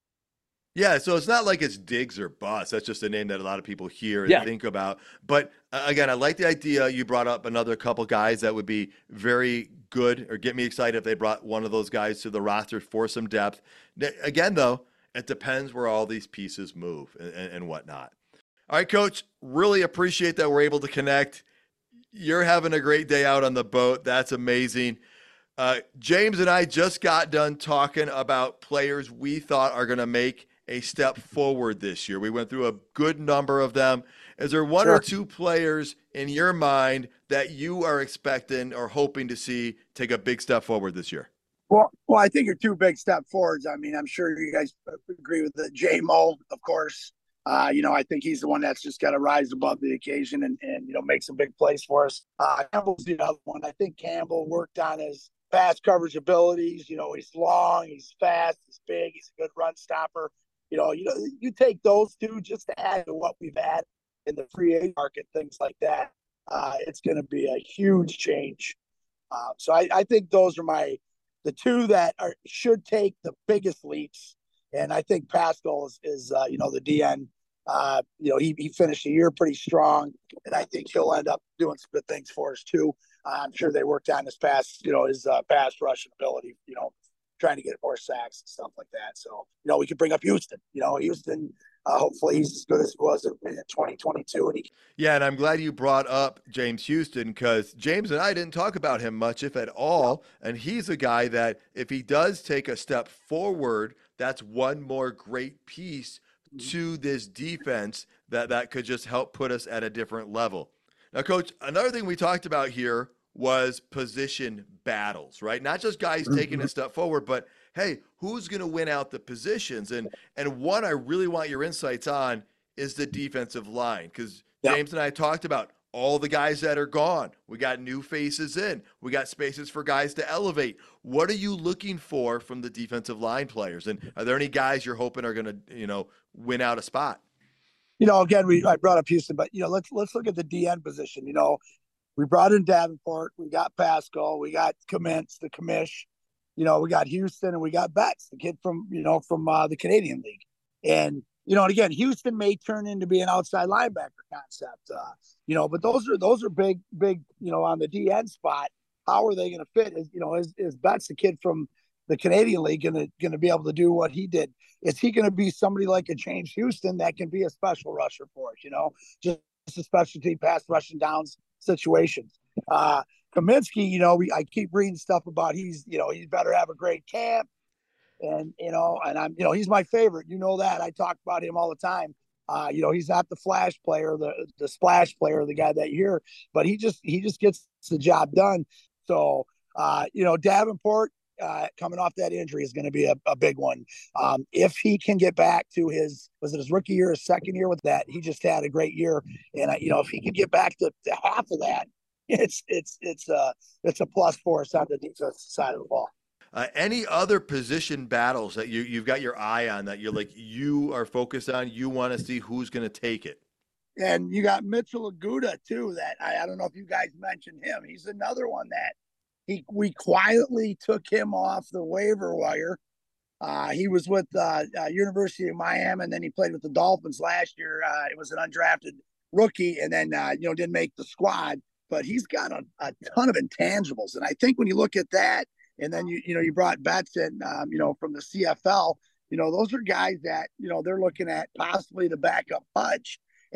Yeah, so it's not like it's Diggs or Bust. That's just a name that a lot of people hear and Yeah. think about. But uh, again, I like the idea you brought up another couple guys that would be very good or get me excited if they brought one of those guys to the roster for some depth. N- Again, though, it depends where all these pieces move and, and, and whatnot. All right, Coach, really appreciate that we're able to connect. You're having a great day out on the boat. That's amazing. Uh, James and I just got done talking about players we thought are going to make a step forward this year. We went through a good number of them. Is there one Sure. or two players in your mind that you are expecting or hoping to see take a big step forward this year? Well, well, I think you're two big step forwards. I mean, I'm sure you guys agree with the J Mo, of course. Uh, you know, I think he's the one that's just got to rise above the occasion and, and, you know, make some big plays for us. Uh, Campbell's the other one. I think Campbell worked on his pass coverage abilities. You know, he's long, he's fast, he's big, he's a good run stopper. You know, you know, you take those two just to add to what we've had in the free agent market, things like that. Uh, it's going to be a huge change. Uh, so I, I think those are my the two that are should take the biggest leaps. And I think Pascal is, is uh, you know, the D N. Uh, you know, he he finished the year pretty strong, and I think he'll end up doing some good things for us too. Uh, I'm sure they worked on his pass, you know, his uh, pass rushing ability. You know, trying to get more sacks and stuff like that. So, you know, we could bring up Houston. You know, Houston, uh, hopefully he's as good as he was in, in twenty twenty-two. And he, Yeah, and I'm glad you brought up James Houston because James and I didn't talk about him much, if at all. And he's a guy that if he does take a step forward, that's one more great piece to this defense that, that could just help put us at a different level. Now, Coach, another thing we talked about here was position battles, right? Not just guys taking a step forward, but hey, who's going to win out the positions? And and one I really want your insights on is the defensive line, because Yeah. James and I talked about all the guys that are gone. We got new faces in. We got spaces for guys to elevate. What are you looking for from the defensive line players? And are there any guys you're hoping are going to, you know, win out a spot? you know, again, we I brought up Houston, but you know, let's let's look at the D N position. You know, we brought in Davenport, we got Pascal, we got Commish, the Commish, you know, we got Houston, and we got Betts, the kid from you know from uh, the Canadian League, and you know, and again, Houston may turn into be an outside linebacker concept, uh, you know, but those are those are big, big, you know, on the D N spot. How are they going to fit? Is you know, is is Betts, the kid from the Canadian League, going to going to be able to do what he did? Is he going to be somebody like a James Houston that can be a special rusher for us? You know, just a specialty pass rushing downs situations. Uh, Kaminsky, you know, we I keep reading stuff about he's you know he's better have a great camp, and you know, and I'm you know he's my favorite. You know that I talk about him all the time. Uh, you know, he's not the flash player, the the splash player, the guy that you hear, but he just he just gets the job done. So, uh, you know, Davenport uh, coming off that injury is going to be a, a big one. Um, if he can get back to his, was it his rookie year, his second year with that, he just had a great year. And, uh, you know, if he can get back to, to half of that, it's, it's, it's, uh, it's a plus for us on the defensive side of the ball. Uh, any other position battles that you, you've got your eye on that you're like, you are focused on, you want to see who's going to take it? And you got Mitchell Aguda too. That I, I don't know if you guys mentioned him. He's another one that he we quietly took him off the waiver wire. Uh, he was with uh, uh, University of Miami, and then he played with the Dolphins last year. Uh, it was an undrafted rookie, and then uh, you know didn't make the squad. But he's got a, a ton of intangibles, and I think when you look at that, and then you you know you brought Betts in, um, you know from the C F L. You know those are guys that you know they're looking at possibly the backup Hutch.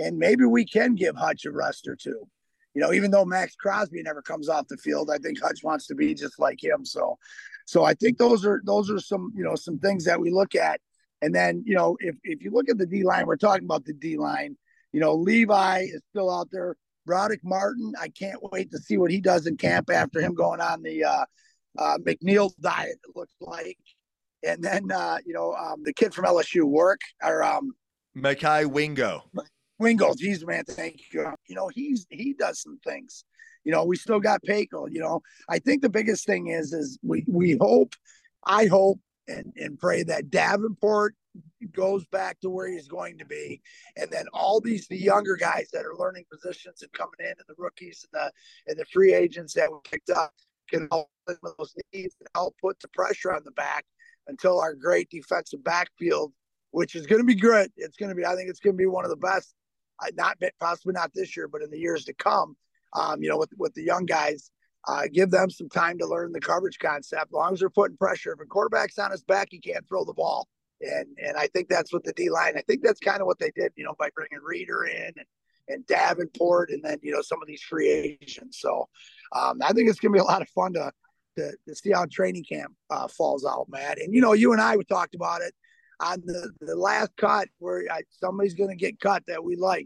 and maybe we can give Hutch a rest or two. You know, even though Max Crosby never comes off the field, I think Hutch wants to be just like him. So, so I think those are those are some you know some things that we look at. And then you know if if you look at the D line, we're talking about the D line. You know, Levi is still out there. Broderick Martin, I can't wait to see what he does in camp after him going on the uh, uh, McNeil diet. It looks like. And then uh, you know um, the kid from L S U, work or um, Mekhi Wingo. Wingo, geez, man, thank you. You know, he's he does some things. You know, we still got Paco. You know, I think the biggest thing is is we we hope, I hope and and pray that Davenport goes back to where he's going to be, and then all these the younger guys that are learning positions and coming in, and the rookies and the and the free agents that we picked up can help with those needs and help put the pressure on the back until our great defensive backfield, which is going to be good. It's going to be, I think it's going to be one of the best. Not possibly not this year, but in the years to come, um, you know, with, with the young guys, uh, give them some time to learn the coverage concept. As long as they're putting pressure, if a quarterback's on his back, he can't throw the ball. And and I think that's what the D line, I think that's kind of what they did, you know, by bringing Reeder in and, and Davenport and then, you know, some of these free agents. So um, I think it's going to be a lot of fun to, to, to see how training camp uh, falls out, Matt. And, you know, you and I, we talked about it on the, the last cut where I, somebody's going to get cut that we liked.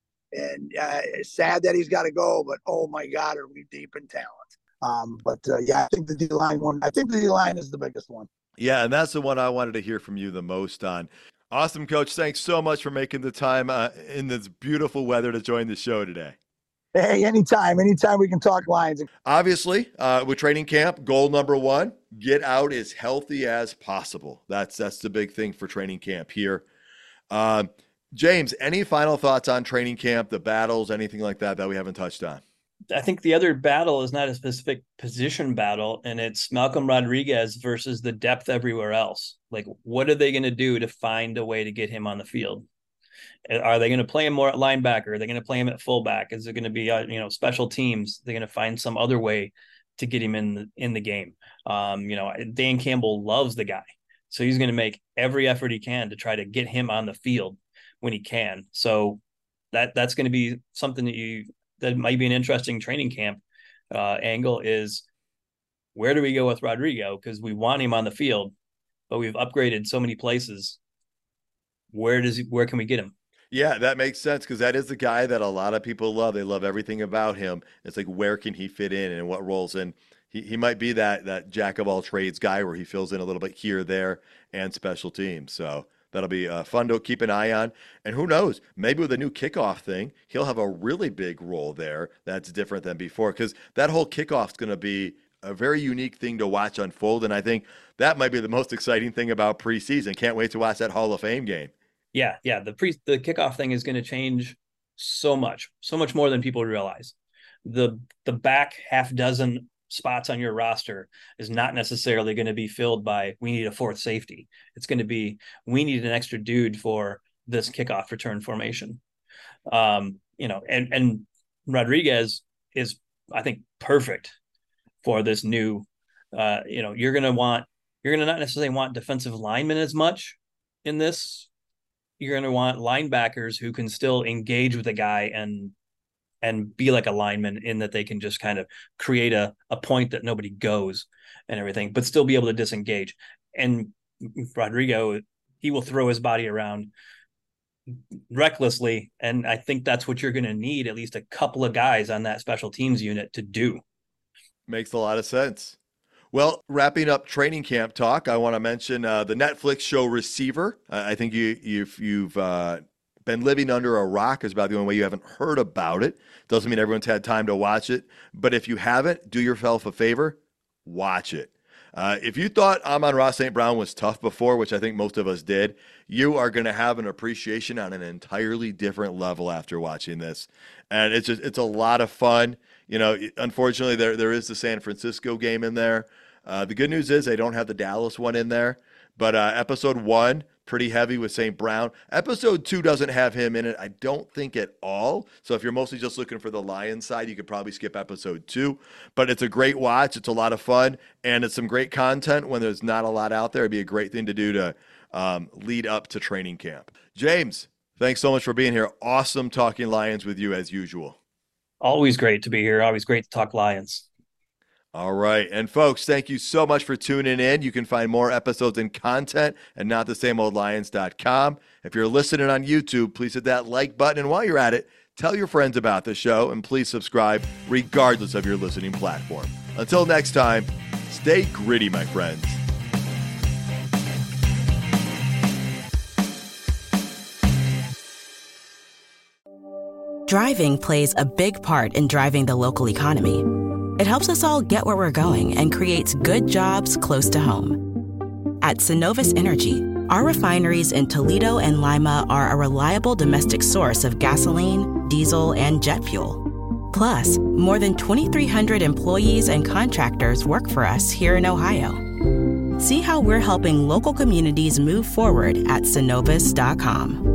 And uh, it's sad that he's got to go, but oh my God, are we deep in talent? Um, but uh, yeah, I think the D-line one, I think the D-line is the biggest one. Yeah, and that's the one I wanted to hear from you the most on. Awesome, Coach. Thanks so much for making the time uh, in this beautiful weather to join the show today. Hey, anytime, anytime we can talk Lions. Obviously, uh, with training camp, goal number one, get out as healthy as possible. That's that's the big thing for training camp here. Uh, James, any final thoughts on training camp, the battles, anything like that that we haven't touched on? I think the other battle is not a specific position battle, and it's Malcolm Rodriguez versus the depth everywhere else. Like, what are they going to do to find a way to get him on the field? Are they going to play him more at linebacker? Are they going to play him at fullback? Is it going to be, uh, you know, special teams? They're going to find some other way to get him in the, in the game. Um, you know, Dan Campbell loves the guy, so he's going to make every effort he can to try to get him on the field when he can. So that that's going to be something that you that might be an interesting training camp uh, angle is where do we go with Rodrigo? Because we want him on the field, but we've upgraded so many places. Where does he, where can we get him? Yeah, that makes sense because that is the guy that a lot of people love. They love everything about him. It's like, where can he fit in and what roles? And he, he might be that that jack of all trades guy where he fills in a little bit here, there, and special teams. So that'll be uh, fun to keep an eye on. And who knows, maybe with a new kickoff thing, he'll have a really big role there that's different than before because that whole kickoff is going to be a very unique thing to watch unfold. And I think that might be the most exciting thing about preseason. Can't wait to watch that Hall of Fame game. Yeah, yeah. The pre the kickoff thing is going to change so much, so much more than people realize. The the back half dozen spots on your roster is not necessarily going to be filled by we need a fourth safety. It's going to be we need an extra dude for this kickoff return formation. Um, you know, and and Rodriguez is, I think, perfect for this new. Uh, you know, you're going to want you're going to not necessarily want defensive linemen as much in this. You're going to want linebackers who can still engage with the guy and and be like a lineman in that they can just kind of create a, a point that nobody goes and everything, but still be able to disengage. And Rodrigo, he will throw his body around recklessly. And I think that's what you're going to need at least a couple of guys on that special teams unit to do. Makes a lot of sense. Well, wrapping up training camp talk, I want to mention uh, the Netflix show Receiver. Uh, I think you, you've, you've uh, been living under a rock is about the only way you haven't heard about it. Doesn't mean everyone's had time to watch it. But if you haven't, do yourself a favor, watch it. Uh, if you thought Amon-Ra Saint Brown was tough before, which I think most of us did, you are going to have an appreciation on an entirely different level after watching this. And it's just, it's a lot of fun. You know, unfortunately, there there is the San Francisco game in there. Uh, the good news is they don't have the Dallas one in there. But uh, episode one, pretty heavy with Saint Brown. Episode two doesn't have him in it, I don't think, at all. So if you're mostly just looking for the Lions side, you could probably skip episode two. But it's a great watch. It's a lot of fun. And it's some great content when there's not a lot out there. It'd be a great thing to do to um, lead up to training camp. James, Thanks so much for being here. Awesome talking Lions with you as usual. Always great to be here. Always great to talk Lions. All right. And folks, thank you so much for tuning in. You can find more episodes and content at not the same old lions dot com. If you're listening on YouTube, please hit that like button. And while you're at it, tell your friends about the show and please subscribe regardless of your listening platform. Until next time, stay gritty, my friends. Driving plays a big part in driving the local economy. It helps us all get where we're going and creates good jobs close to home. At Synovus Energy, our refineries in Toledo and Lima are a reliable domestic source of gasoline, diesel, and jet fuel. Plus, more than twenty-three hundred employees and contractors work for us here in Ohio. See how we're helping local communities move forward at synovus dot com.